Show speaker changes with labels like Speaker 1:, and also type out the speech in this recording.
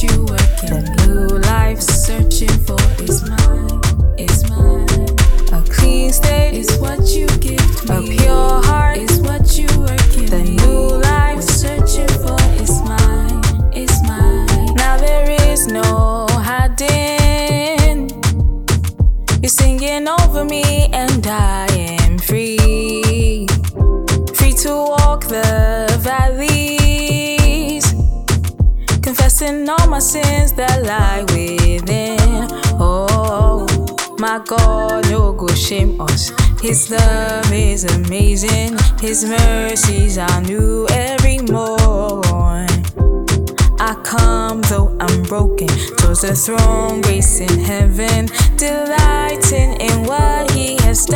Speaker 1: you working. The new life searching for is mine, is mine. A clean state is what you give me. A pure heart is what you working. The new life we're searching for is mine, is mine. Now there is no hiding. You're singing over me and I am free. Free to walk the valleys, confessing all my sins that lie within. Oh, my God, no go shame us. His love is amazing. His mercies are new every morn. I come though I'm broken towards the throne, grace in heaven, delighting in what He has done.